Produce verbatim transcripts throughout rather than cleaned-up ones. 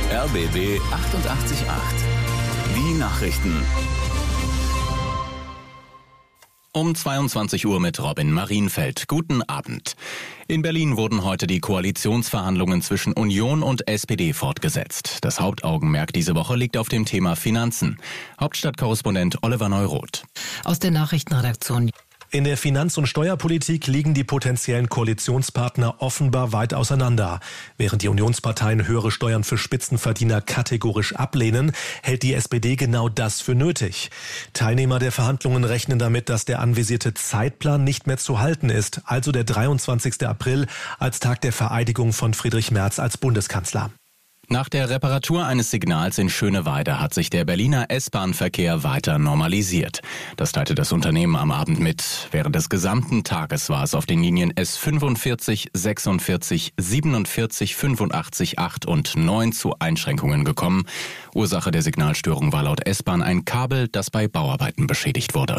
R B B achtundachtzig Komma acht. Die Nachrichten. Um zweiundzwanzig Uhr mit Robin Marienfeld. Guten Abend. In Berlin wurden heute die Koalitionsverhandlungen zwischen Union und S P D fortgesetzt. Das Hauptaugenmerk diese Woche liegt auf dem Thema Finanzen. Hauptstadtkorrespondent Oliver Neuroth. Aus der Nachrichtenredaktion. In der Finanz- und Steuerpolitik liegen die potenziellen Koalitionspartner offenbar weit auseinander. Während die Unionsparteien höhere Steuern für Spitzenverdiener kategorisch ablehnen, hält die S P D genau das für nötig. Teilnehmer der Verhandlungen rechnen damit, dass der anvisierte Zeitplan nicht mehr zu halten ist, also der dreiundzwanzigster April als Tag der Vereidigung von Friedrich Merz als Bundeskanzler. Nach der Reparatur eines Signals in Schöneweide hat sich der Berliner S-Bahn-Verkehr weiter normalisiert. Das teilte das Unternehmen am Abend mit. Während des gesamten Tages war es auf den Linien S fünfundvierzig, sechsundvierzig, siebenundvierzig, fünfundachtzig, acht und neun zu Einschränkungen gekommen. Ursache der Signalstörung war laut S-Bahn ein Kabel, das bei Bauarbeiten beschädigt wurde.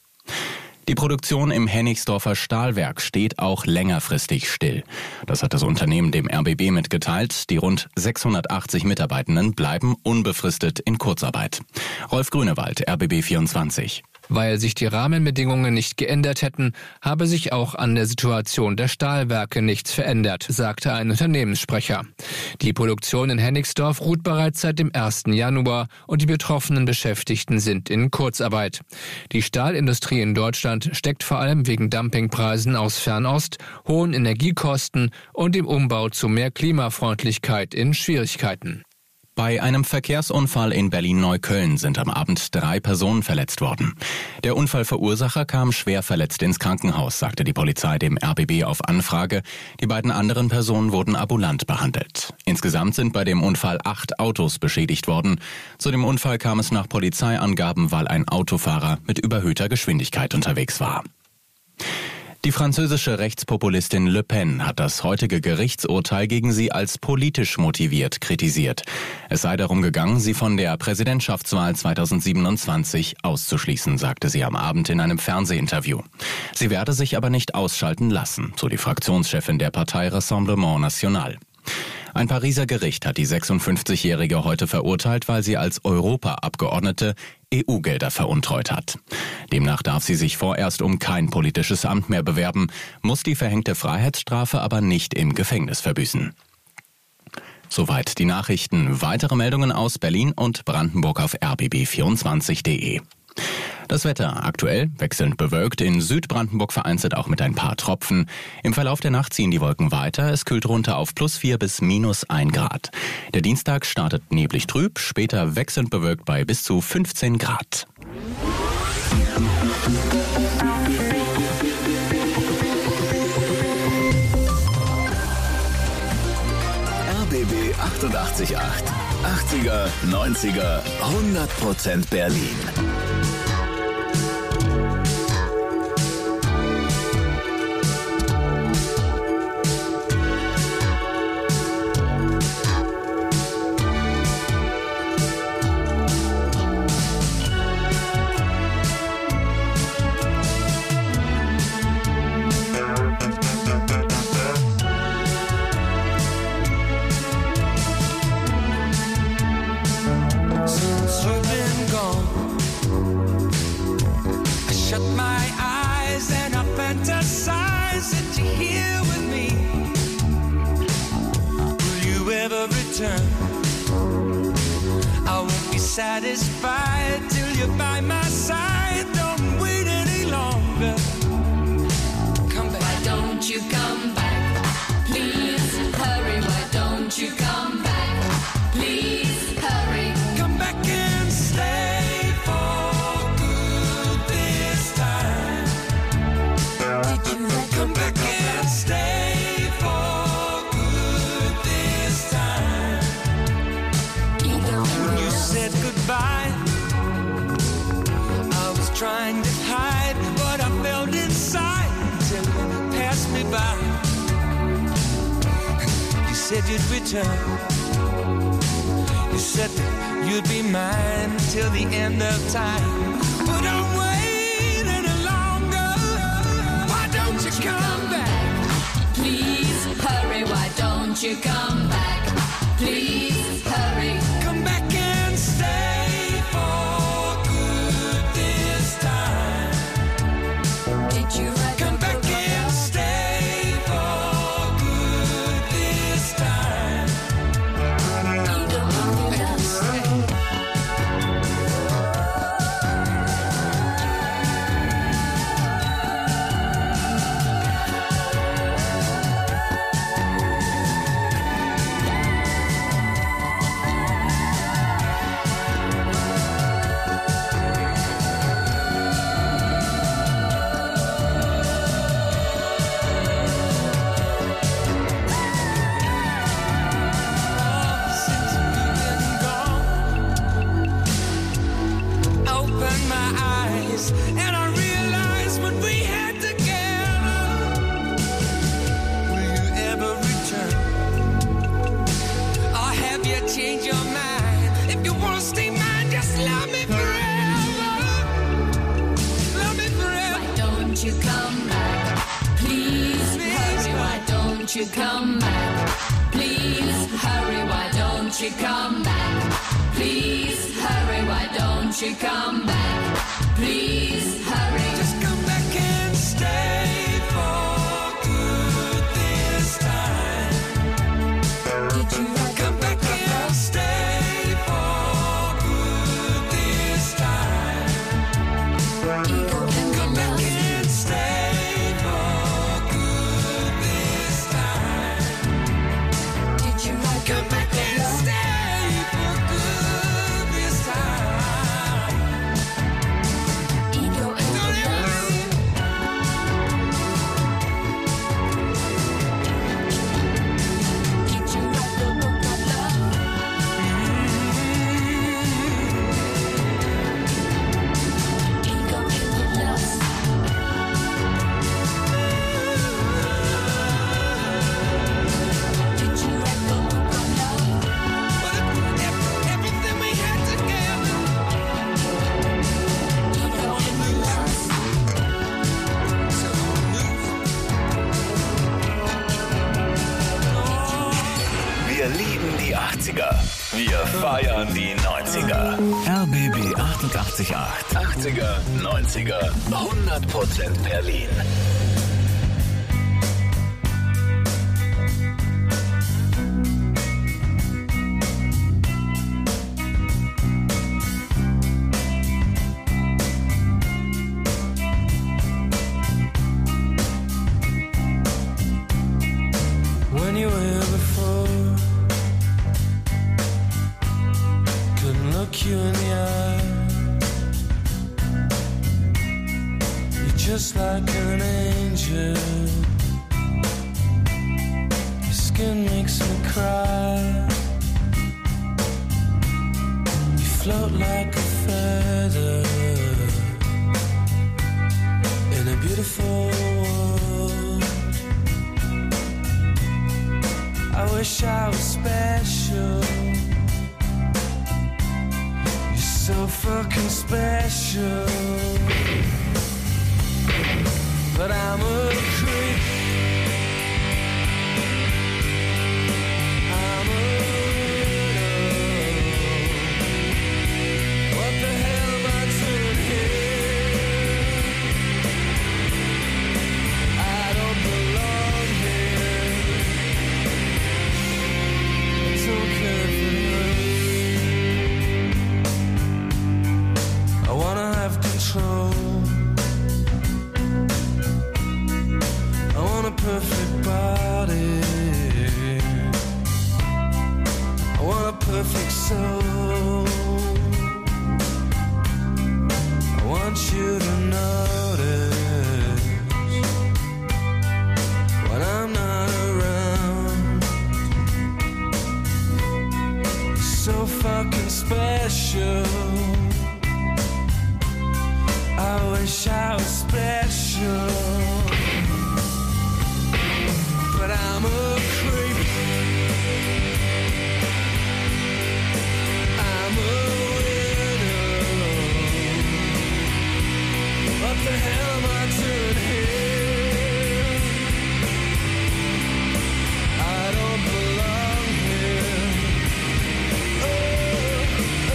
Die Produktion im Hennigsdorfer Stahlwerk steht auch längerfristig still. Das hat das Unternehmen dem R B B mitgeteilt. Die rund sechshundertachtzig Mitarbeitenden bleiben unbefristet in Kurzarbeit. Rolf Grünewald, R B B vierundzwanzig. Weil sich die Rahmenbedingungen nicht geändert hätten, habe sich auch an der Situation der Stahlwerke nichts verändert, sagte ein Unternehmenssprecher. Die Produktion in Hennigsdorf ruht bereits seit dem ersten Januar und die betroffenen Beschäftigten sind in Kurzarbeit. Die Stahlindustrie in Deutschland steckt vor allem wegen Dumpingpreisen aus Fernost, hohen Energiekosten und dem Umbau zu mehr Klimafreundlichkeit in Schwierigkeiten. Bei einem Verkehrsunfall in Berlin-Neukölln sind am Abend drei Personen verletzt worden. Der Unfallverursacher kam schwer verletzt ins Krankenhaus, sagte die Polizei dem R B B auf Anfrage. Die beiden anderen Personen wurden ambulant behandelt. Insgesamt sind bei dem Unfall acht Autos beschädigt worden. Zu dem Unfall kam es nach Polizeiangaben, weil ein Autofahrer mit überhöhter Geschwindigkeit unterwegs war. Die französische Rechtspopulistin Le Pen hat das heutige Gerichtsurteil gegen sie als politisch motiviert kritisiert. Es sei darum gegangen, sie von der Präsidentschaftswahl zweitausendsiebenundzwanzig auszuschließen, sagte sie am Abend in einem Fernsehinterview. Sie werde sich aber nicht ausschalten lassen, so die Fraktionschefin der Partei Rassemblement National. Ein Pariser Gericht hat die sechsundfünfzigjährige heute verurteilt, weil sie als Europaabgeordnete E U-Gelder veruntreut hat. Demnach darf sie sich vorerst um kein politisches Amt mehr bewerben, muss die verhängte Freiheitsstrafe aber nicht im Gefängnis verbüßen. Soweit die Nachrichten. Weitere Meldungen aus Berlin und Brandenburg auf r b b vierundzwanzig punkt de. Das Wetter aktuell wechselnd bewölkt, in Südbrandenburg vereinzelt auch mit ein paar Tropfen. Im Verlauf der Nacht ziehen die Wolken weiter, es kühlt runter auf plus vier bis minus ein Grad. Der Dienstag startet neblig trüb, später wechselnd bewölkt bei bis zu fünfzehn Grad. R B B achtundachtzig Komma acht. achtziger, neunziger, hundert Prozent Berlin. I won't be satisfied till you're by my side. Don't wait any longer. Come back. Why don't you come back? Please hurry. Why don't you come back? Please hurry. Come back and stay for good this time. Did you come back and stay for good this time? When you said goodbye, I was trying to hide what I felt inside till you passed me by. You said you'd return. You said that you'd be mine till the end of time. But I'm waiting any longer. Why don't you come back? Please hurry. Why don't you come back? Please hurry. come back? Please hurry, why don't you come back? Please hurry, why don't you come back? Please hurry. Just come back and stay for good this time. Did you Come back and stay for good this time. ego and Come back lust? and stay for good this time. Did you like Come back and stay for good this time. ego and Don't you lust? leave. Did you like the book of love? Ego and lust. Did you like the book of love? But if everything we had together, Ego and lust. Wir lieben die achtziger. Wir feiern die neunziger. R B B achtundachtzig Komma acht. achtziger, neunziger, hundert Prozent Berlin. when you were here before, couldn't look you in the eye. You're just like an angel. Your skin makes me cry. You float like a feather in a beautiful world. I wish I was special. You're so fucking special. But I'm a creep. I'm a widow. What the hell am I doing here? I don't belong here. It's okay for me. I wanna have control. I want a perfect body. I want a perfect soul. I want you to notice when I'm not around. You're so fucking special. I wish I was special. But I'm a creep. I'm a widow. What the hell am I doing here? I don't belong here. Oh,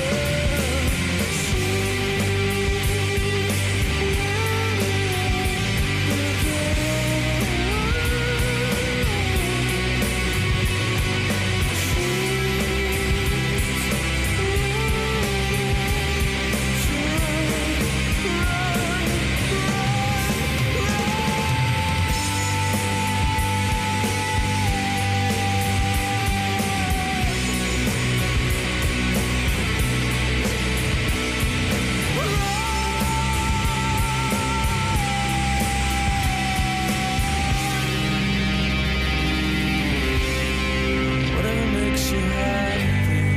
whatever makes you happy,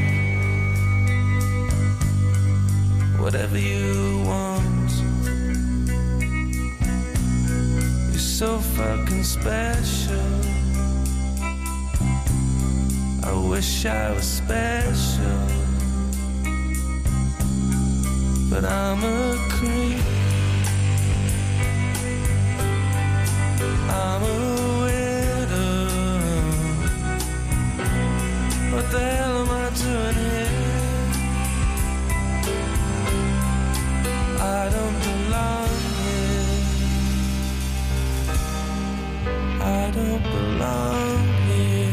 whatever you want. You're so fucking special. I wish I was special, but I'm a creep. I'm a widow. What the hell am I doing here? I don't belong here. I don't belong here.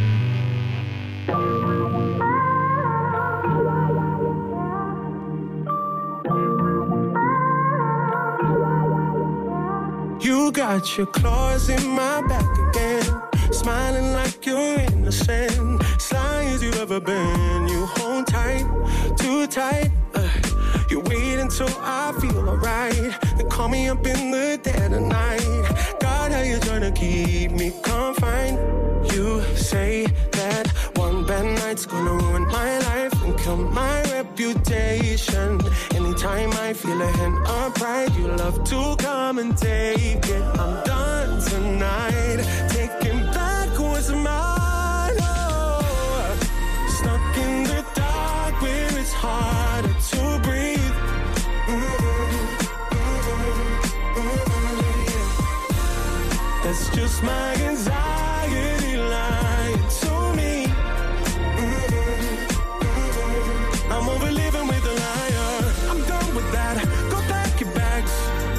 You got your claws in my back again, smiling like you're innocent, sly as you've ever been. You hold tight, too tight. Uh, you wait until I feel alright, then call me up in the dead of night. God, how you trying to keep me confined? You say that one bad night's gonna ruin my life and kill my reputation. Anytime I feel a hint of pride, you love to come and take it. I'm done tonight, taking back what's mine. Oh, stuck in the dark where it's harder to breathe. Mm-hmm. Mm-hmm. Yeah. That's just my anxiety lying to me. Mm-hmm. I'm over living with a liar. I'm done with that. Go pack your bags.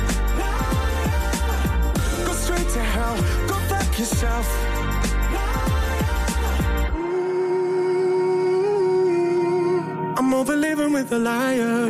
Go straight to hell. Go fuck yourself. Mm-hmm. I'm over living with a liar.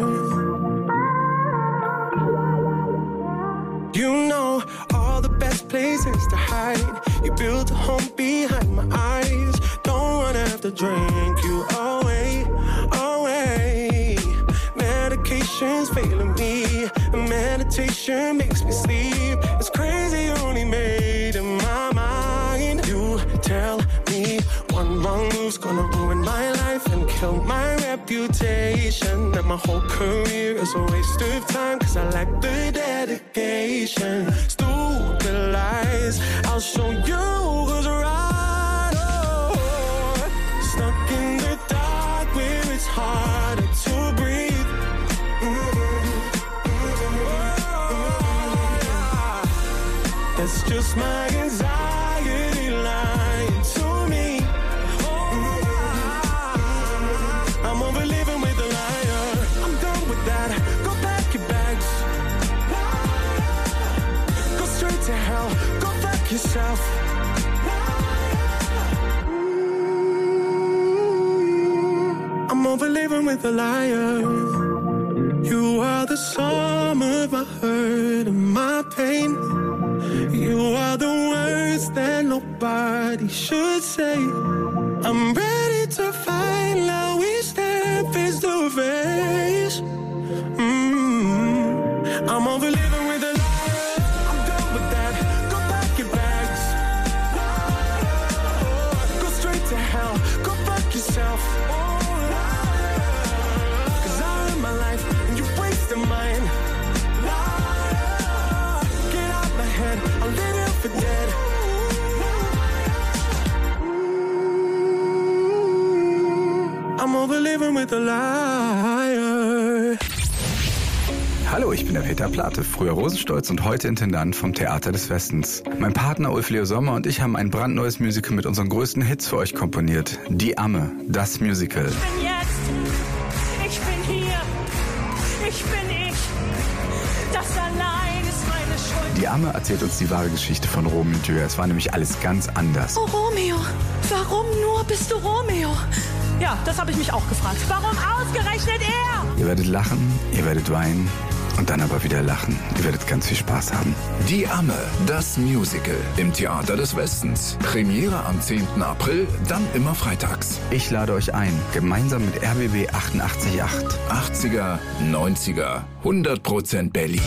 You know all the best places to hide. You built a home behind my eyes. Don't wanna have to drink you away, away. Medication's failing me, and meditation makes me sleep. It's crazy, you're only made in my mind. You tell me one wrong move's gonna ruin my life and kill my reputation. That my whole career is a waste of time, cause I lack the dedication. Stupid lies, I'll show you who's right. Oh, stuck in the dark where it's harder to breathe. That's just my anxiety lying to me. I'm over living with a liar. I'm done with that. Go pack your bags. Go straight to hell. Go fuck yourself. I'm over living with a liar. You are the sum of my hurt and my pain. You are the words that nobody should say. I'm ready to fight, now we stand face to face. Mm-hmm. I'm over living with a liar. I'm done with that. Go pack your bags. Go straight to hell. Go fuck yourself. Cause I live my life and you wasted mine. Get out my head, I'll leave you for dead. I'm over living with a liar. Hallo, ich bin der Peter Plate, früher Rosenstolz und heute Intendant vom Theater des Westens. Mein Partner Ulf Leo Sommer und ich haben ein brandneues Musical mit unseren größten Hits für euch komponiert. Die Amme, das Musical. Ich bin jetzt, ich bin hier, ich bin ich, das allein ist meine Schuld. Die Amme erzählt uns die wahre Geschichte von Romeo und Julia. Es war nämlich alles ganz anders. Oh Romeo, warum nur bist du Romeo? Ja, das habe ich mich auch gefragt. Warum ausgerechnet er? Ihr werdet lachen, ihr werdet weinen und dann aber wieder lachen. Ihr werdet ganz viel Spaß haben. Die Amme, das Musical im Theater des Westens. Premiere am zehnten April, dann immer freitags. Ich lade euch ein, gemeinsam mit R B B achtundachtzig Komma acht. achtziger, neunziger, hundert Prozent Berlin.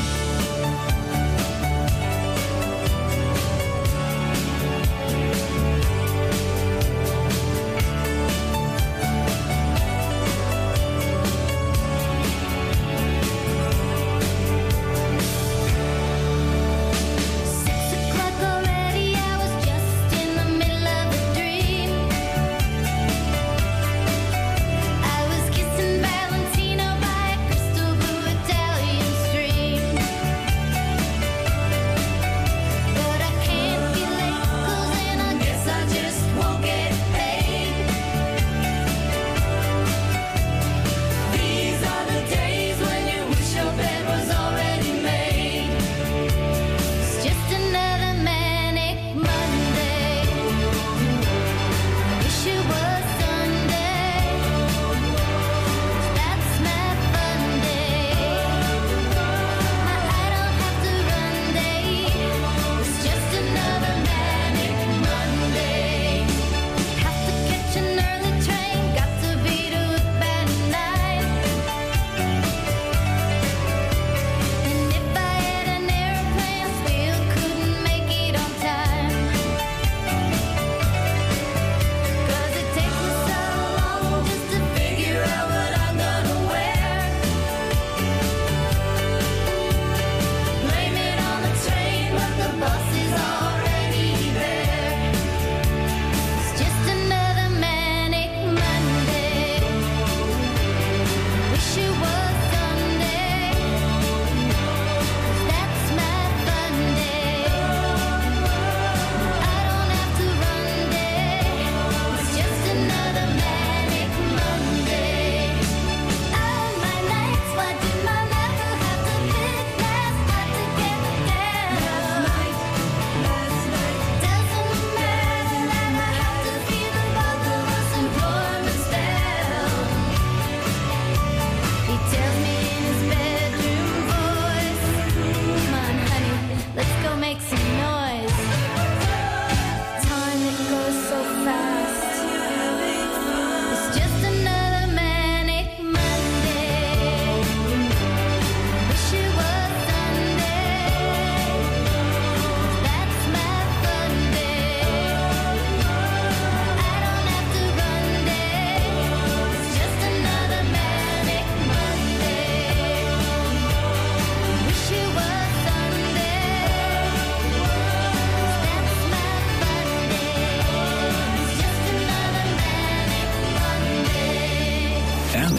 Valentino by a crystal blue Italian stream.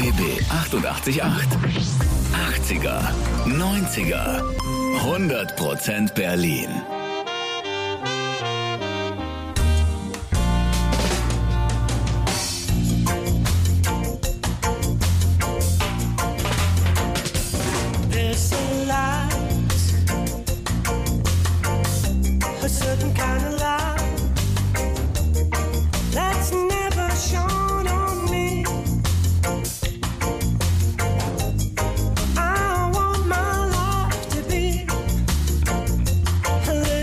B B achtundachtzig Komma acht. achtziger, neunziger, hundert Prozent Berlin. There's a light, a certain kind of light that's never shone on me. I want my life to be a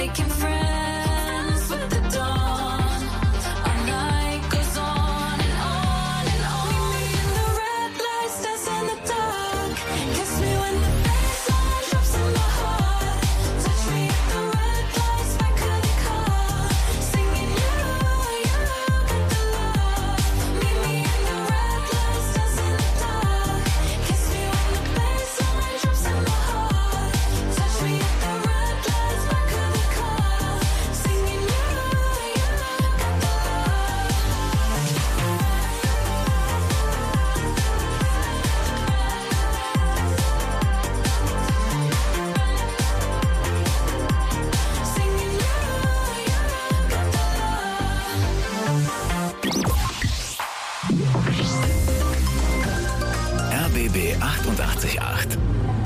making friends with the dawn. Our night goes on and on and on. Meet me in the red lights, dance in the dark. Kiss me when the bassline drops in my heart. Touch me at the red lights, back of the car. Singing you, you got the love. Meet me in the red lights, dance in the dark. Kiss me when the bassline drops in my heart. Touch me at the red lights, back of the car. Singing you, you got the R B B achtundachtzig Komma acht.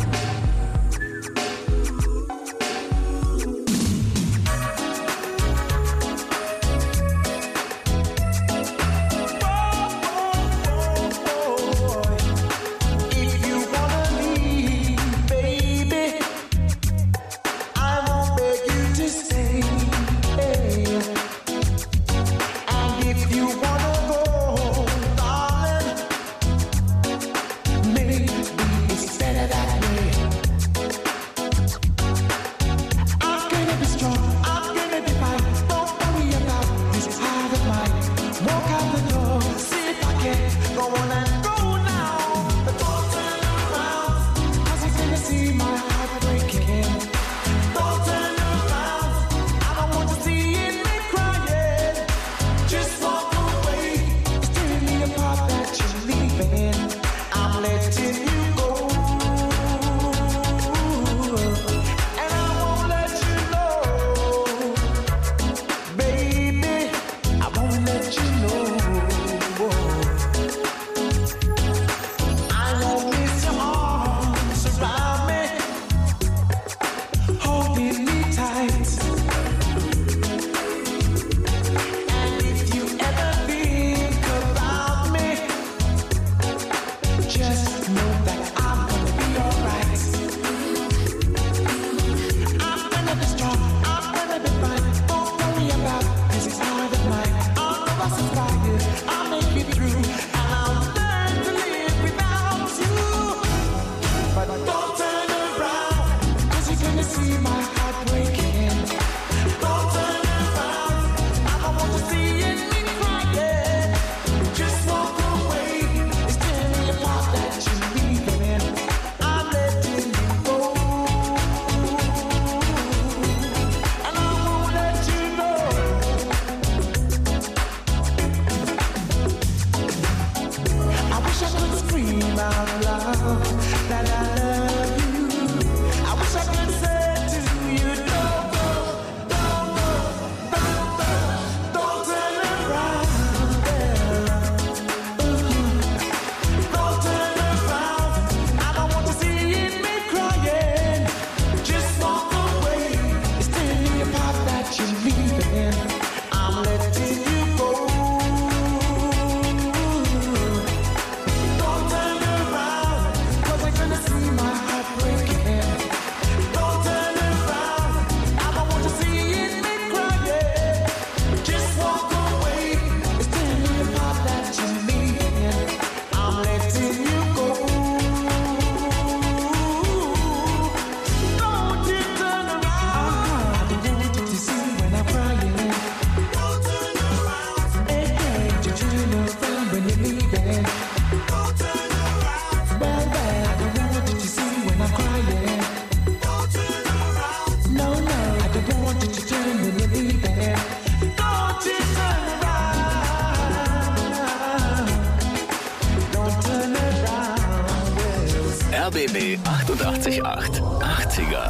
R B B achtundachtzig Komma acht. achtziger.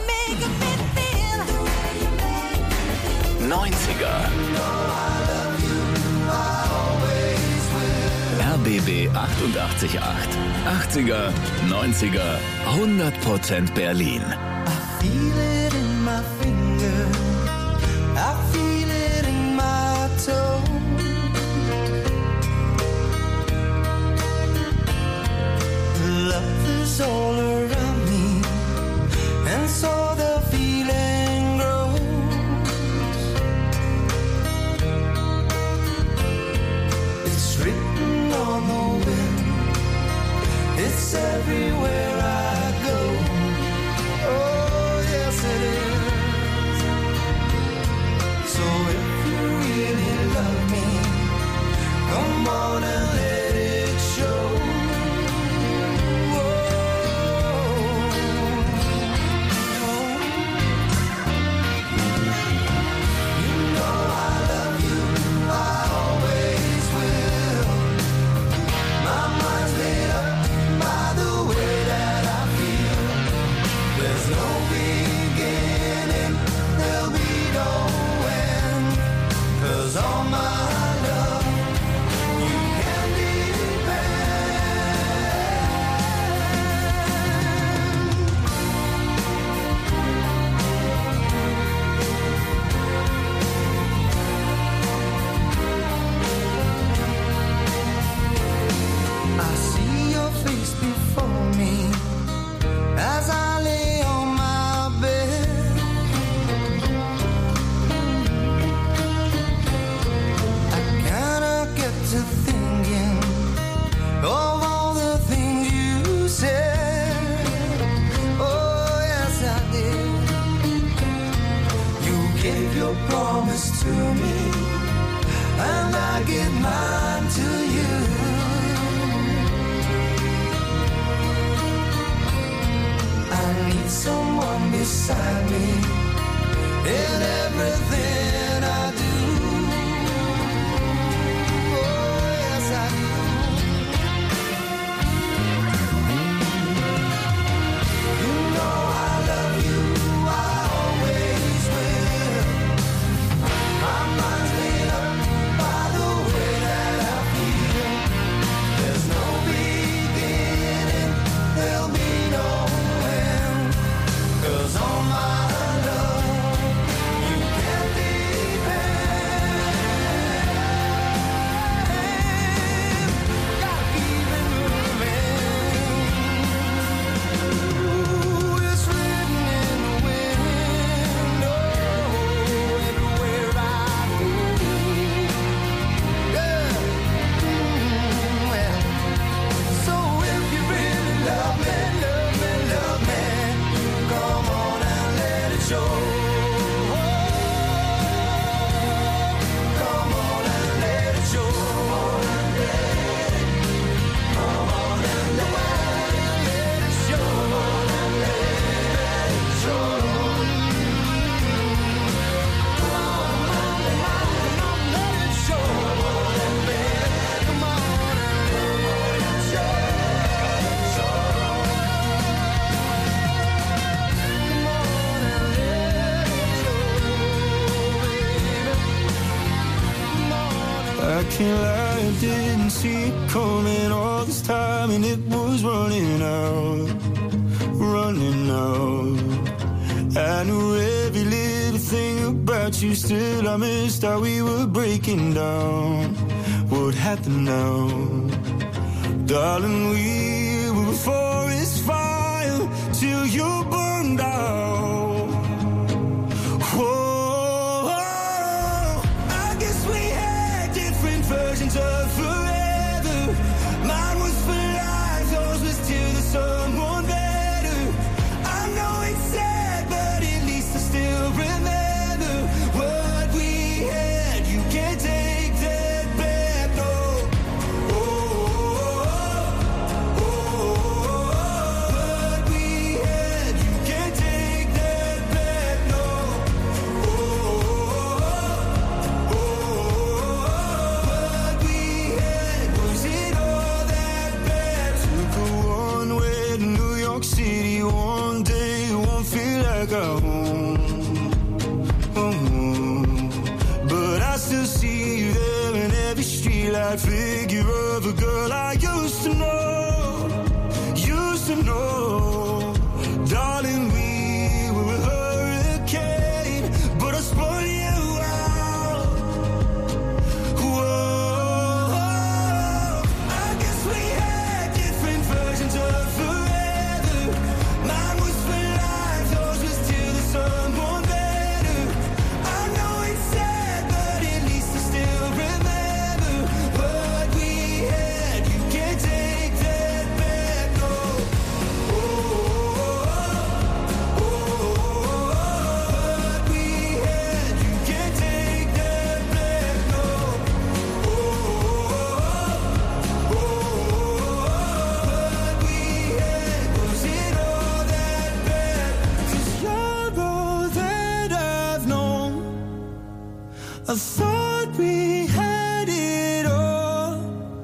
neunziger. R B B achtundachtzig Komma acht. achtziger, neunziger, hundert Prozent Berlin. I feel it in my finger, I feel it in my toe. Love is all around me, and so the feeling grows. give your promise to me, and I give mine to you. I need someone beside me in everything I do. Oh, yes, I do. You know I love you, I always will. My mind's made up by the way that I feel. There's no beginning, there'll be no end. 'Cause all my love, you can depend. Gotta keep it moving. Ooh, it's written in the wind. Oh, everywhere I go. Yeah. Mm, well. So if you really love me, love me, love me, come on and let it show. Come on and let it show. Come on and let it show. Let it show. Come on, let it show. Come on and let it show. I can't lie, I didn't see it coming all this time, and it was running out, running out. I knew every little thing about you, still I missed how we were breaking down. What happened now? Darling, we were a forest fire till you burned out. Whoa, I guess we had different versions of forever. Mine was for life, yours was till there's someone better. I know it's sad, but at least I still remember what we had. You can't take that back, no. Oh, oh, oh, what we had. You can't take that back, no. Oh, oh, what we had. Was it all that bad? Took a one-way to New York City one day. Won't feel like a home. Oh, but I still see you there in every streetlight figure of a girl I used to know, used to know. Darling, we were a hurricane, but I spun you out. Whoa, I guess we had different versions of forever. Mine was for life, yours was till there's someone better. I know it's sad, but at least I still remember what we had. You can't take that back, no. Oh, oh, what we had. You can't take that back, no. Oh, oh, what we had. Was it all that bad? 'Cause you're all that I've known. I thought we had it all.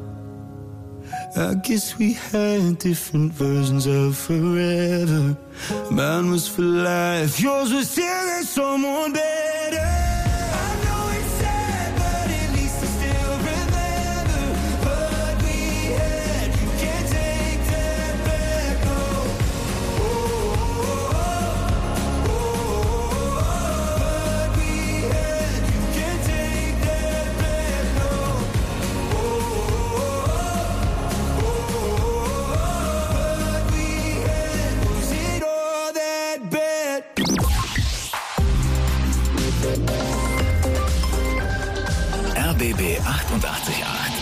I guess we had different versions of forever. Mine was for life, yours was till there's someone better. I know it's sad, but at least I still remember what we had. You can't take that back, no. Oh, oh, what we had. You can't take that back, no. Oh, what we had. Was it all that bad? R B B achtundachtzig Komma acht.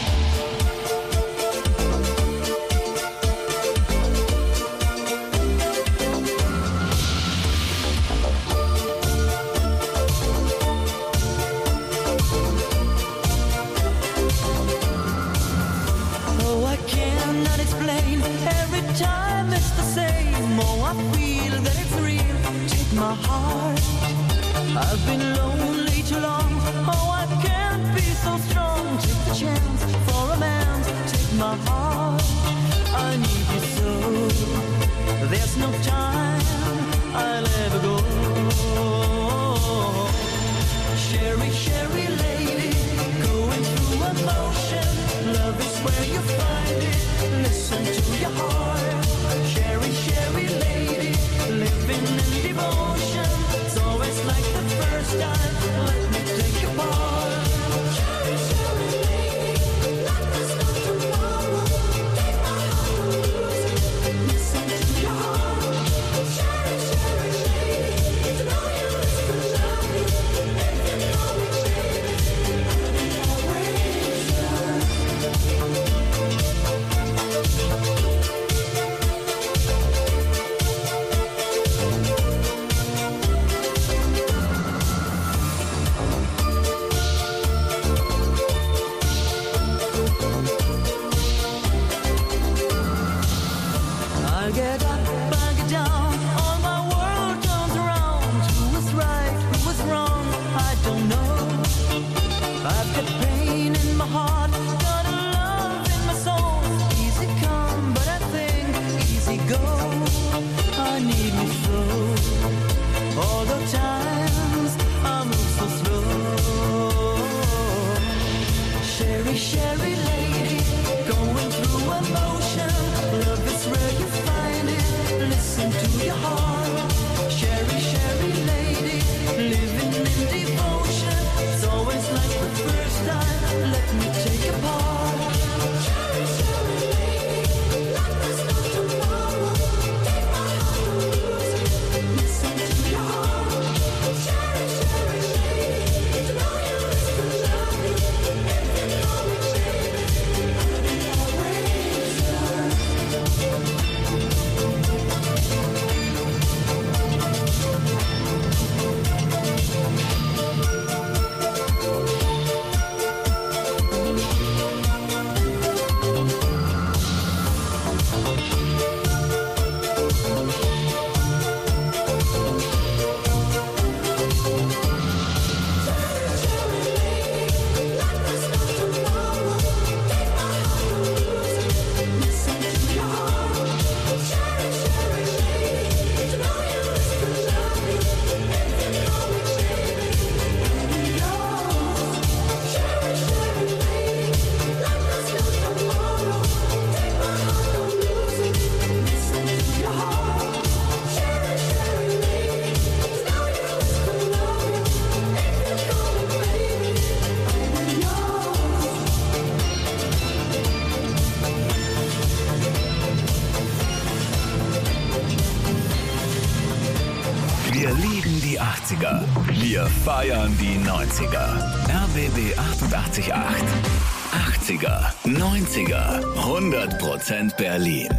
achtziger. Wir feiern die neunziger. R B B achtundachtzig Komma acht. achtziger, neunziger, hundert Prozent Berlin.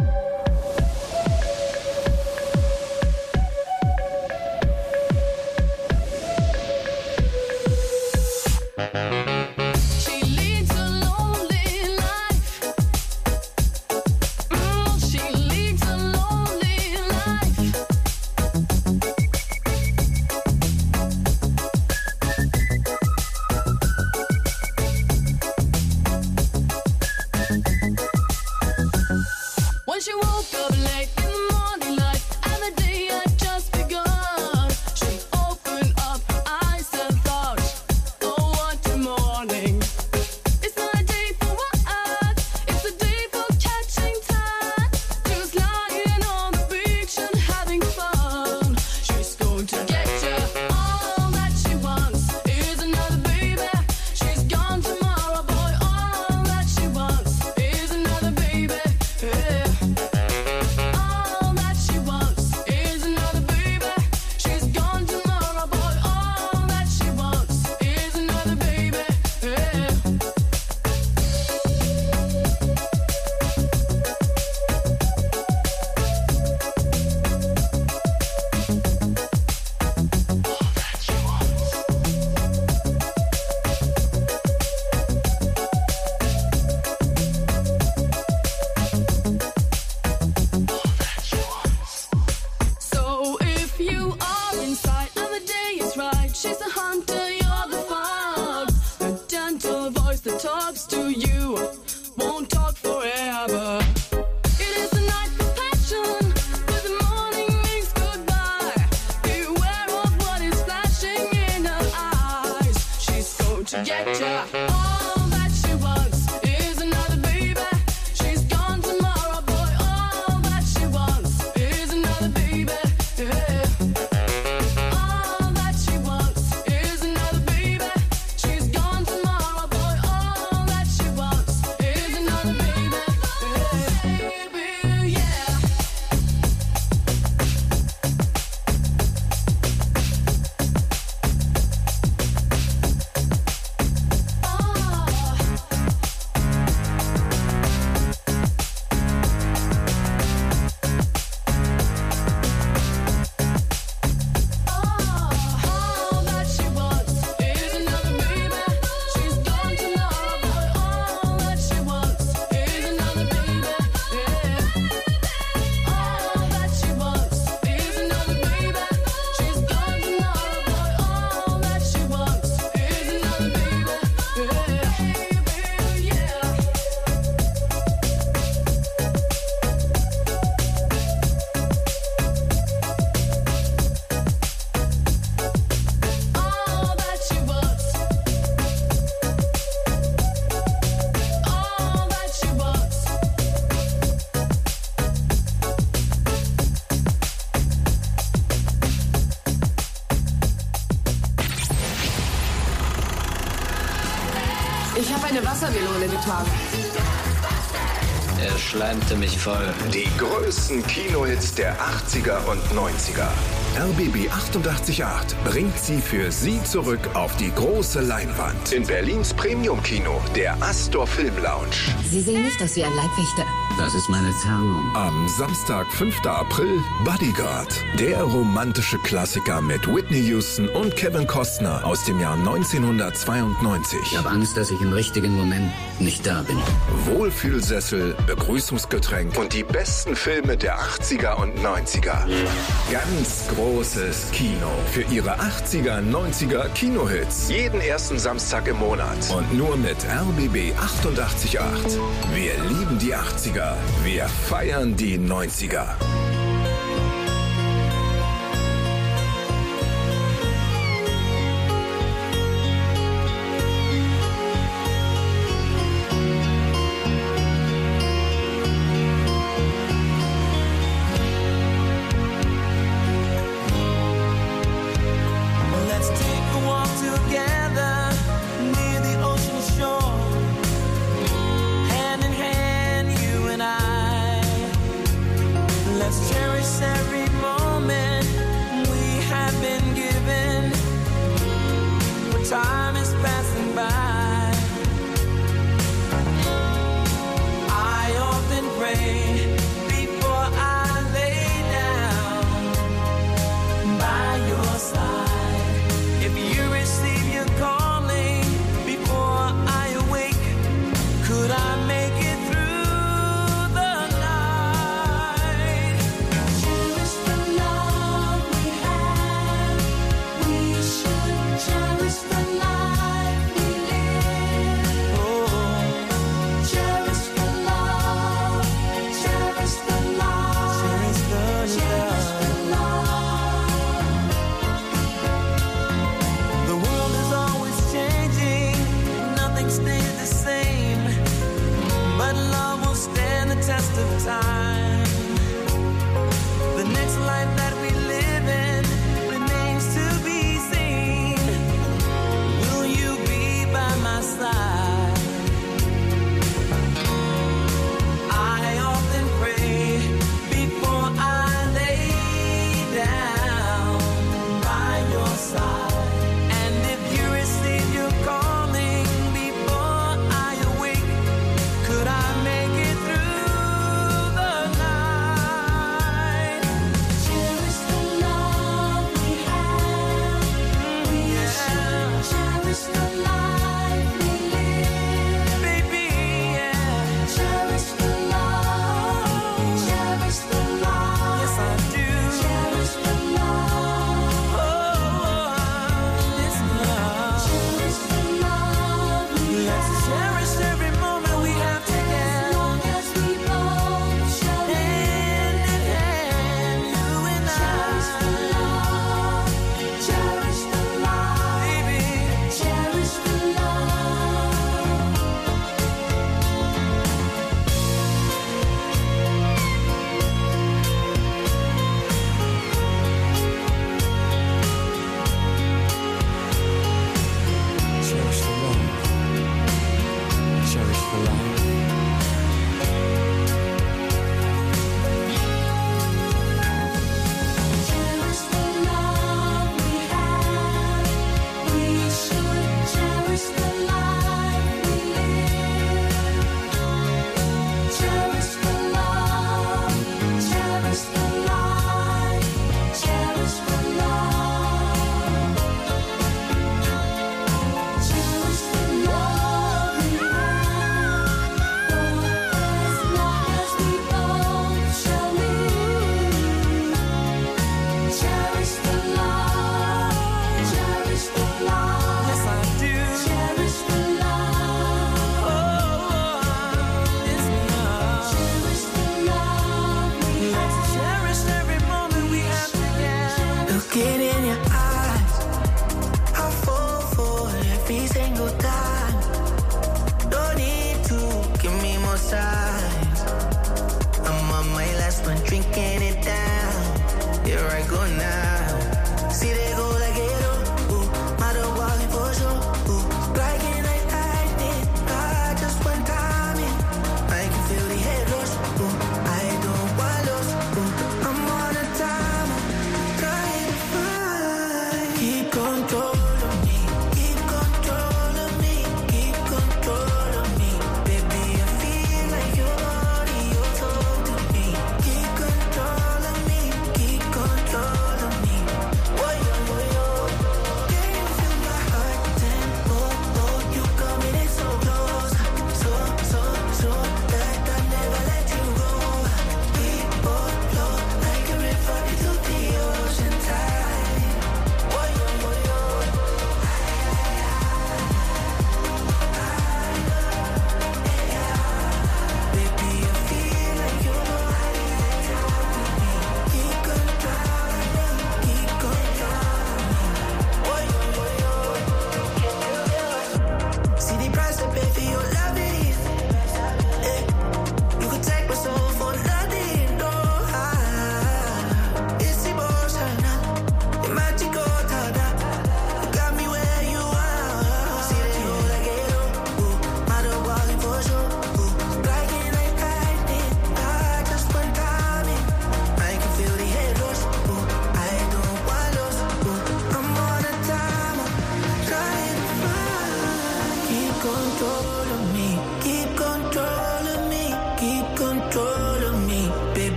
She leads a lonely life. Mm, she leads a lonely life. When she woke up late in the morning light, and the day had just begun, she opened up her eyes and thought, oh, what a morning. It's not a day for what? It's a day for catching time. Just lying on the beach and having fun. She's going to get ya. All that she wants is another baby. She's gone tomorrow, boy. All that she wants is another baby. Yeah. All that she wants is another baby. She's gone tomorrow, boy. All that she wants is another baby. Yeah. So if you are inside and the day is right, she's the hunter, you're the fox. The gentle voice that talks to you won't talk forever. It is the night for passion, but the morning means goodbye. Beware of what is flashing in her eyes. She's going to get ya. All that she wants is another baby. She's gone tomorrow, boy. All that she wants is another baby. Yeah. All that she wants is another baby. She's gone tomorrow, boy. All that she wants is another baby. Yeah. Baby, yeah. All that she wants is another baby. She's gone tomorrow, boy. All that she wants is another baby. Yeah. All that she wants is another baby. She's gone tomorrow, boy. All that she wants is another baby. Yeah. Yeah. All that she wants. All that she wants. Ich habe eine Wassermelone getragen. Er schleimte mich voll. Die größten Kinohits der achtziger und neunziger. R B B achtundachtzig Komma acht bringt sie für Sie zurück auf die große Leinwand. In Berlins Premium-Kino, der Astor Film Lounge. Sie sehen nicht aus wie ein Leibwächter. Das ist meine Tarnung. Am Samstag, fünften April, Bodyguard. Der romantische Klassiker mit Whitney Houston und Kevin Costner aus dem Jahr neunzehnhundertzweiundneunzig. Ich habe Angst, dass ich im richtigen Moment nicht da bin. Wohlfühlsessel, Begrüßungsgetränk und die besten Filme der achtziger und neunziger. Ganz großes Kino für Ihre achtziger, neunziger Kinohits. Jeden ersten Samstag im Monat. Und nur mit R B B achtundachtzig Komma acht. Wir lieben die achtziger. Wir feiern die neunziger. Let's take a walk together near the ocean shore. Hand in hand, you and I. Let's time is passing by. I often pray before I lay down by your side. If you receive your calling before I awake, could I make it through the night? Cherish the love we have. We should cherish the life we live. Oh, cherish the love, cherish the love, cherish the love. The world is always changing, nothing stays the same, but love will stand the test of time. The next life that we live in remains to be seen. Will you be by my side? I often pray before I lay down by your side. And if you receive your calling before I awake, could I make it through the night? Cherish the love we have. We should cherish the life we live. Baby, yeah. Cherish the love, cherish the love. Yes, I do. Cherish the love. Oh, this love. Cherish the love we Let's cherish every moment we have together. As long as we both shall live. Hand in hand, you and I. Cherish the love, cherish the love. Baby, cherish the love. Cherish the love. Cherish the love. Cherish the love we have. We should cherish the life we live. Cherish the love, cherish the life, cherish the love. Cherish the love we have. As long as we both shall live. Cherish the love, cherish the love. Yes, I do. Cherish the love. Oh, this love. Cherish the love we have. Let's cherish every moment we have together. Looking in your eyes, I fall for every single time. Don't need to give me more signs. I'm on my last one, drinking it down. Here I go now. See they go like it, oh, ooh, mother walking for sure, ooh, striking like lightning. Ah, just one time in, I can feel the head rush, ooh, I don't want lost, ooh, I'm on a timer, trying to find. Keep control of me, keep control of me, keep control of me. Baby, I feel like your body, your soul to me. Keep control of me, keep control of me.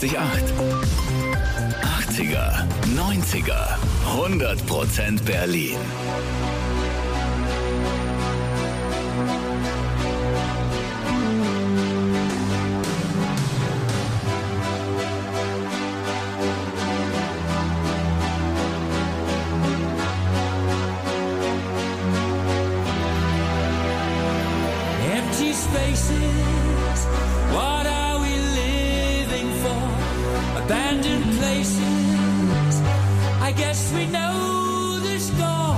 achtzig Komma acht. achtziger, neunziger, hundert Prozent Berlin. Empty spaces, what are we living for? Abandoned places, I guess we know the score.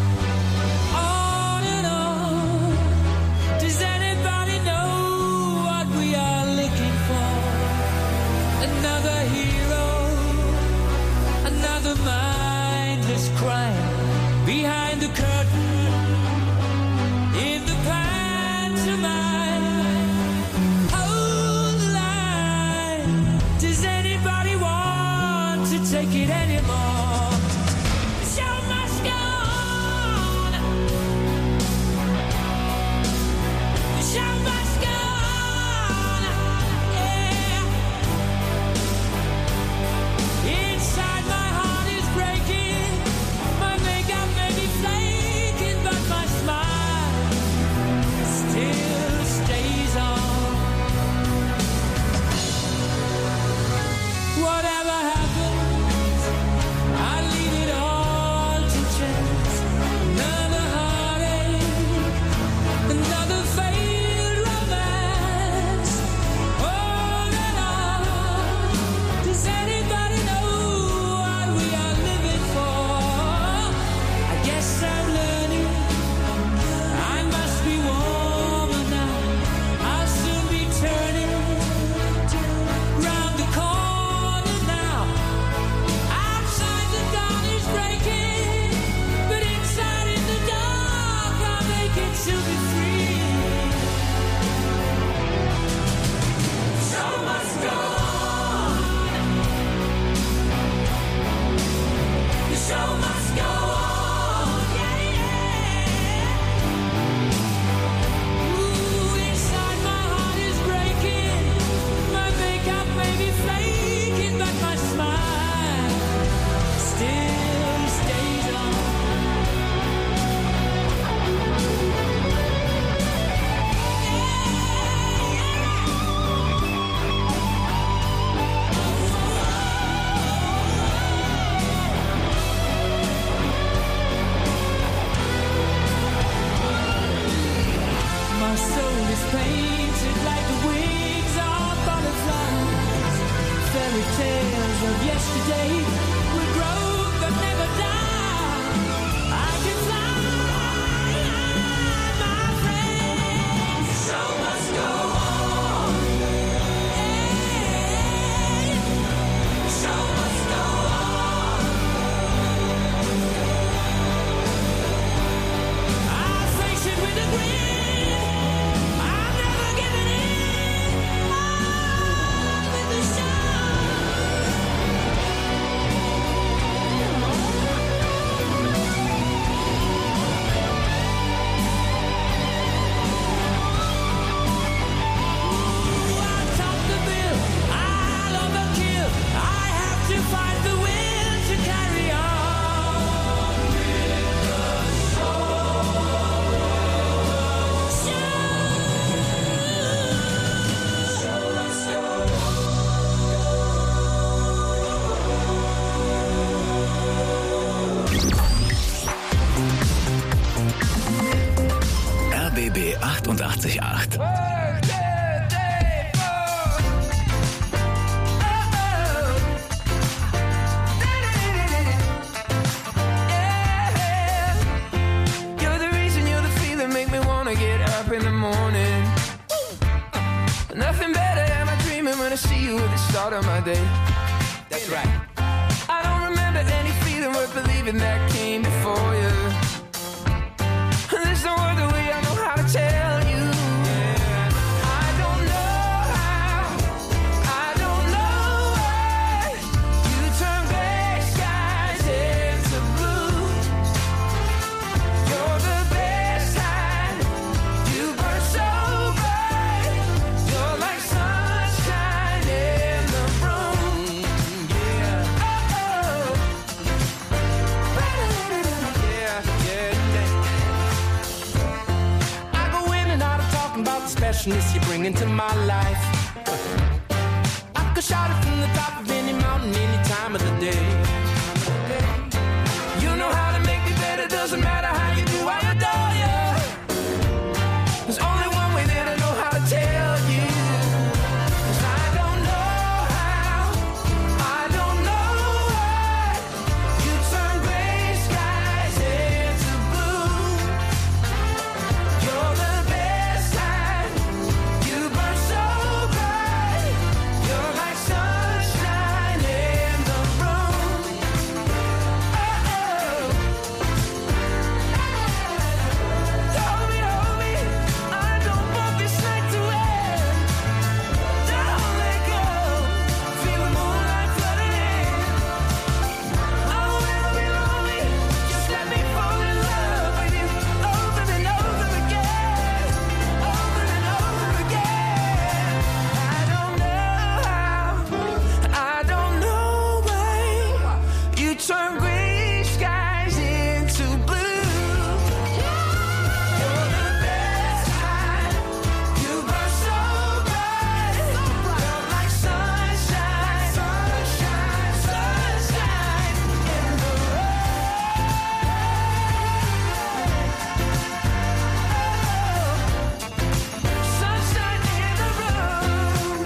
On and on, does anybody know what we are looking for? Another hero, another mindless crime behind the curtain. In the pantomime, hold the line. Does anybody want to take it anymore? The show must go on. The show must go on. Yeah. Inside my heart is breaking. My makeup may be flaking, but my smile still stays on. Whatever happens, I leave it all to chance. Another heartache, another failed romance. On and on. Does anybody know what we are living for? I guess I'm learning. I must be warmer now. I'll soon be turning round the corner now. Outside the dawn is breaking, but inside in the dark I'll make it to be free. The show must go on. The show must go on. Yeah, yeah. Ooh, inside my heart is breaking. My makeup may be flaking, but my smile still stays on. My soul is painted like the wings of butterflies. Fairy tales of yesterday will grow but never die. I can fly, my friend. The show must go on. Yeah. The show must go on. I'll face it with a grin. I'm never giving in. On with the show. I'll top the bill. I'll overkill. I have to find the will to carry on with the R B B achtundachtzig Komma acht. You're the reason, you're the feeling, make me wanna get up in the morning. Nothing better, am I dreaming when I see you at the start of my day? That's right. I don't remember any feeling worth believing that came before you. There's no other way I know how to tell you. I don't know how, I don't know why you turn gray skies into blue. You're the best kind, you burn so bright. You're like sunshine in the room. freshness you bring into my life. I could shout it from the top of any mountain, any time of the day. You know how to make me better, doesn't matter how you do, I adore you. There's only one way that I know how to tell you. 'Cause I don't know how, I don't know why you turn gray skies into blue. You're the best kind, you burn so bright. You're like sunshine in the room. Oh, hold me, hold me, I don't want this night to end. Don't let go, feel the moonlight flooding in. I will never be lonely, just let me fall in love with you over and over again, over and over again. I don't know how, I don't know why you turn gray skies into blue. You're the best kind, you burn so bright. You're like sunshine, sunshine, sunshine in the room. Sunshine in the room.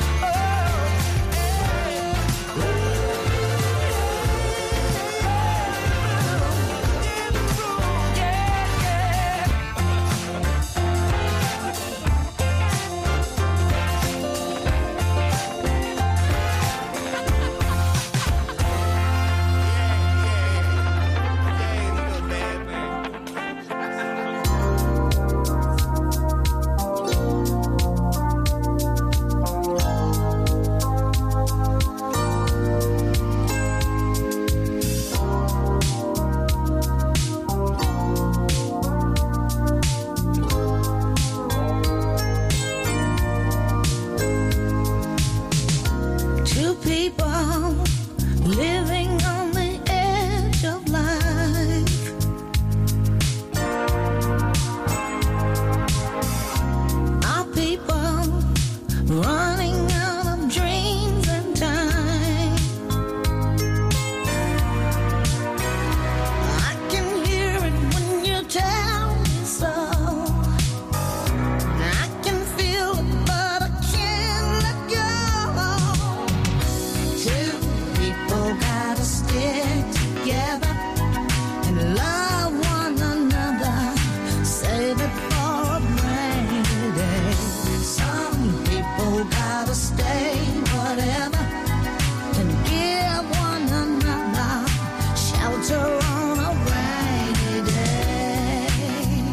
Two people living on the edge of life. Our people running out of dreams and time. I can hear it when you tell me so. I can feel it, but I can't let go. Two people gotta stick together and love one another. Save it for a rainy day. Some people gotta stay whatever and give one another shelter on a rainy day.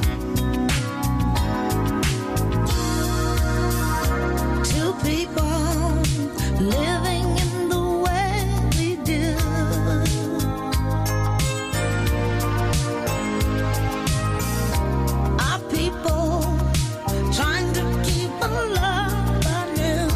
Two people living in the way we do. Our people trying to keep a love anew.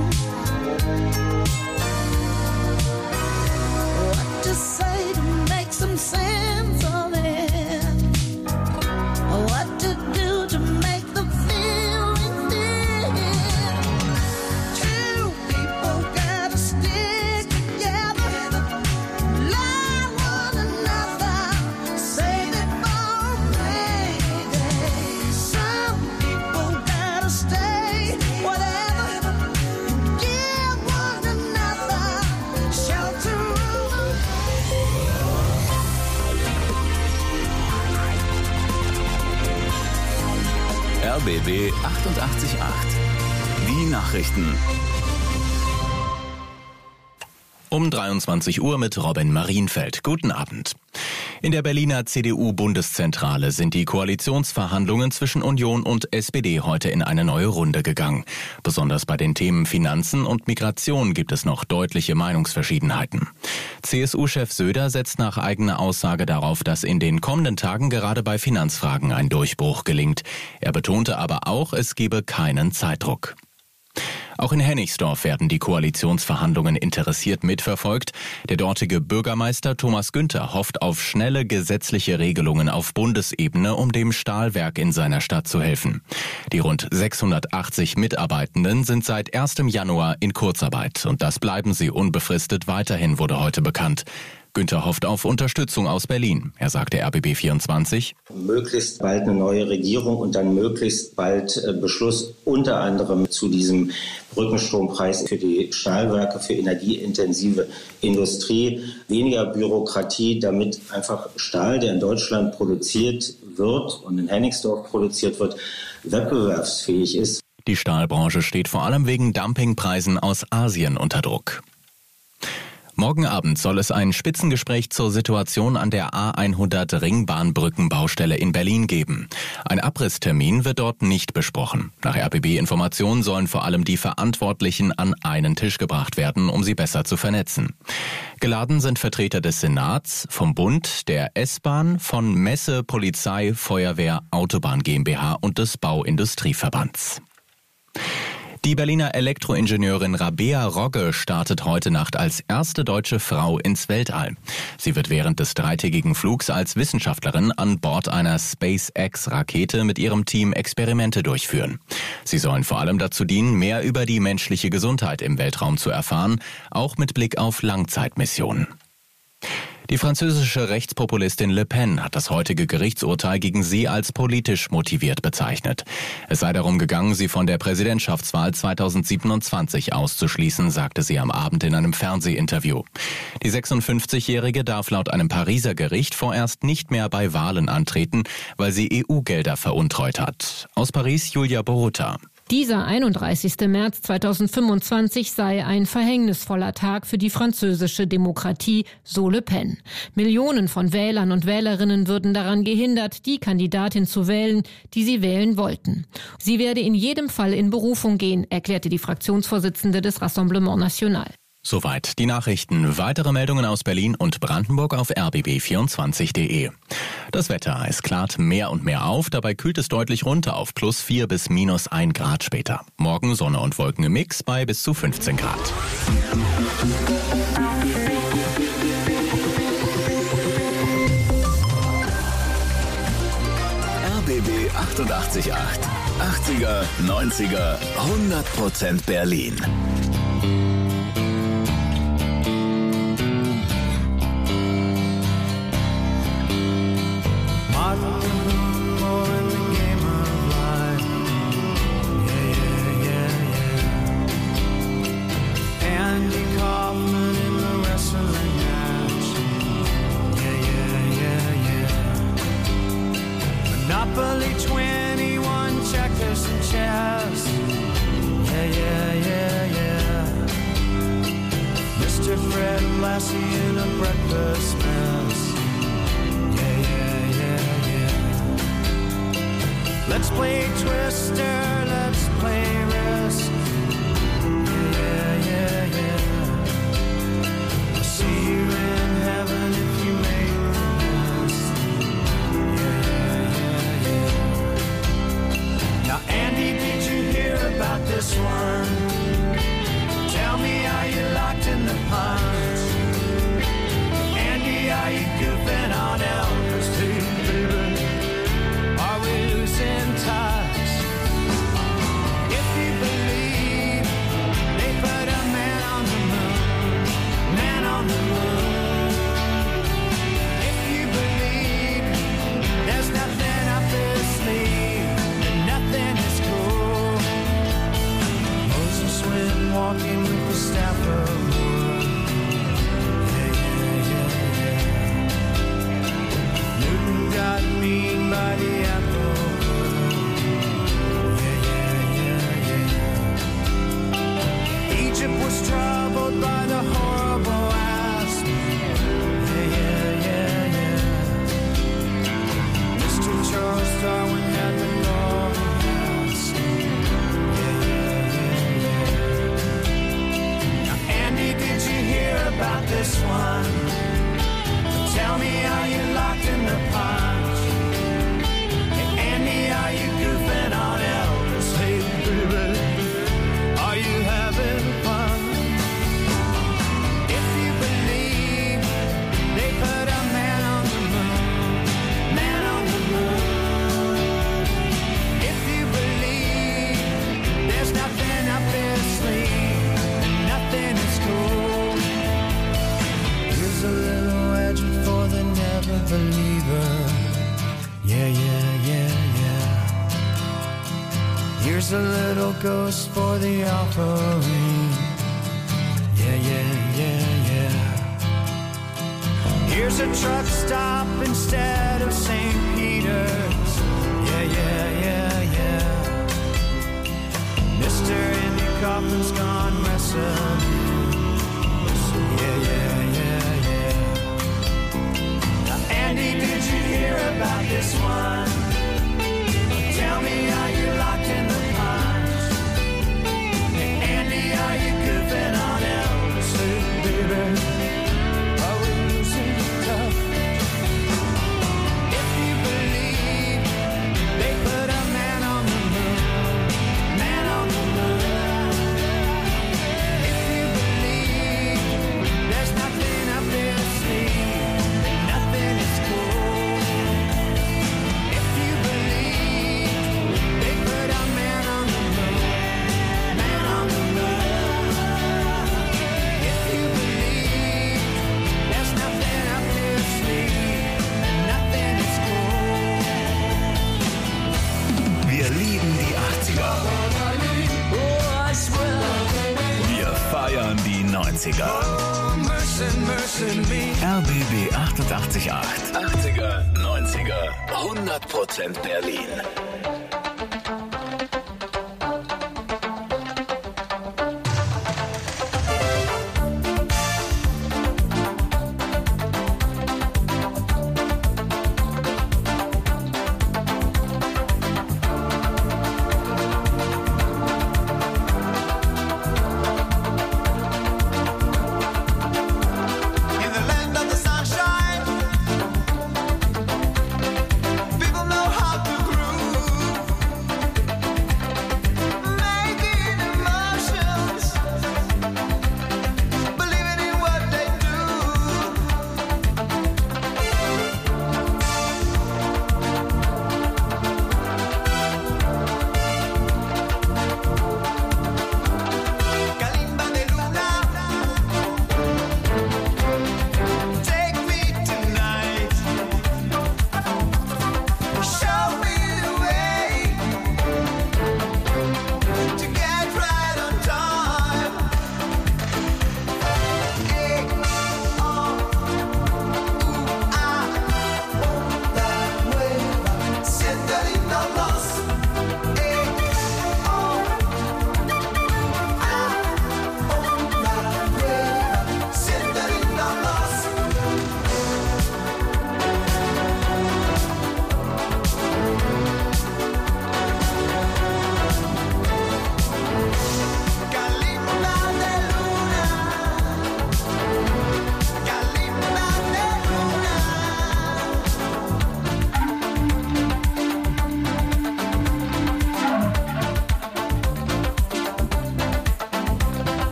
What to say to make some sense of it? What to do to make the feeling fit? Two people gotta stick together, love one another, save it for a rainy day. Some people gotta stay whatever, give one another shelter. R B B achtundachtzig Komma acht. Die Nachrichten. Um dreiundzwanzig Uhr mit Robin Marienfeld. Guten Abend. In der Berliner C D U-Bundeszentrale sind die Koalitionsverhandlungen zwischen Union und S P D heute in eine neue Runde gegangen. Besonders bei den Themen Finanzen und Migration gibt es noch deutliche Meinungsverschiedenheiten. C S U-Chef Söder setzt nach eigener Aussage darauf, dass in den kommenden Tagen gerade bei Finanzfragen ein Durchbruch gelingt. Er betonte aber auch, es gebe keinen Zeitdruck. Auch in Hennigsdorf werden die Koalitionsverhandlungen interessiert mitverfolgt. Der dortige Bürgermeister Thomas Günther hofft auf schnelle gesetzliche Regelungen auf Bundesebene, um dem Stahlwerk in seiner Stadt zu helfen. Die rund sechshundertachtzig Mitarbeitenden sind seit erstem Januar in Kurzarbeit und das bleiben sie unbefristet weiterhin, wurde heute bekannt. Günther hofft auf Unterstützung aus Berlin. Er sagte R B B vierundzwanzig. Möglichst bald eine neue Regierung und dann möglichst bald Beschluss unter anderem zu diesem Brückenstrompreis für die Stahlwerke, für energieintensive Industrie. Weniger Bürokratie, damit einfach Stahl, der in Deutschland produziert wird und in Hennigsdorf produziert wird, wettbewerbsfähig ist. Die Stahlbranche steht vor allem wegen Dumpingpreisen aus Asien unter Druck. Morgen Abend soll es ein Spitzengespräch zur Situation an der A hundert Ringbahnbrückenbaustelle in Berlin geben. Ein Abrisstermin wird dort nicht besprochen. Nach R B B-Informationen sollen vor allem die Verantwortlichen an einen Tisch gebracht werden, um sie besser zu vernetzen. Geladen sind Vertreter des Senats, vom Bund, der S-Bahn, von Messe, Polizei, Feuerwehr, Autobahn GmbH und des Bauindustrieverbands. Die Berliner Elektroingenieurin Rabea Rogge startet heute Nacht als erste deutsche Frau ins Weltall. Sie wird während des dreitägigen Flugs als Wissenschaftlerin an Bord einer SpaceX-Rakete mit ihrem Team Experimente durchführen. Sie sollen vor allem dazu dienen, mehr über die menschliche Gesundheit im Weltraum zu erfahren, auch mit Blick auf Langzeitmissionen. Die französische Rechtspopulistin Le Pen hat das heutige Gerichtsurteil gegen sie als politisch motiviert bezeichnet. Es sei darum gegangen, sie von der Präsidentschaftswahl zweitausendsiebenundzwanzig auszuschließen, sagte sie am Abend in einem Fernsehinterview. Die sechsundfünfzigjährige darf laut einem Pariser Gericht vorerst nicht mehr bei Wahlen antreten, weil sie E U-Gelder veruntreut hat. Aus Paris Julia Borutta. Dieser einunddreißigster März zweitausendfünfundzwanzig sei ein verhängnisvoller Tag für die französische Demokratie, so Le Pen. Millionen von Wählern und Wählerinnen würden daran gehindert, die Kandidatin zu wählen, die sie wählen wollten. Sie werde in jedem Fall in Berufung gehen, erklärte die Fraktionsvorsitzende des Rassemblement National. Soweit die Nachrichten. Weitere Meldungen aus Berlin und Brandenburg auf r b b vierundzwanzig punkt d e. Das Wetter, es klart mehr und mehr auf, dabei kühlt es deutlich runter auf plus vier bis minus ein Grad später. Morgen Sonne und Wolken im Mix bei bis zu fünfzehn Grad. R B B achtundachtzig Komma acht. achtziger, neunziger, hundert Prozent Berlin. Monopoly, twenty-one checkers and chess. Yeah, yeah, yeah, yeah. Mister Fred Lassie in a breakfast mess. Yeah, yeah, yeah, yeah. Let's play Twister, let's play Risk. Yeah, yeah, yeah. I'll see you in heaven if you make the list. Now, Andy, did you hear about this one? Tell me, are you locked in the punch? Andy, are you goofing on Elvis too, baby? Are we losing touch? If you believe they put a man on the moon, man on the moon. If you believe there's nothing up his sleeve, nothing is cool. Moses went walking with the staff of wood. Yeah, yeah, yeah, yeah. Newton got mean by the apple wood. Yeah, yeah, yeah, yeah. Egypt was troubled by the horrible asp. Yeah, yeah, yeah, yeah. Mister Charles Darwin had the about this one. Tell me, are you locked in the punch? Hey, Andy, are you goofing on Elvis? Hey, baby, are you Here's a little ghost for the offering. Yeah, yeah, yeah, yeah. Here's a truck stop instead of Saint Peter's. Yeah, yeah, yeah, yeah. Mister Andy Kaufman's gone wrestling. Yeah, yeah, yeah, yeah. Now, Andy, did you hear about this one? Tell me, are you locked in the pines? Hey, Andy, are you goofing on Elvis? Hey, baby, are we losing tough? If you believe they put a man on the moon, man on the moon. If you believe there's nothing up their sleeve, nothing is cool. If you believe they put a man on the moon, man on the moon. If you believe there's nothing up their sleeve, nothing is cool. Wir lieben die achtziger. Wir feiern die neunziger. R B B achtundachtzig Komma acht. achtziger, neunziger, hundert Prozent Berlin.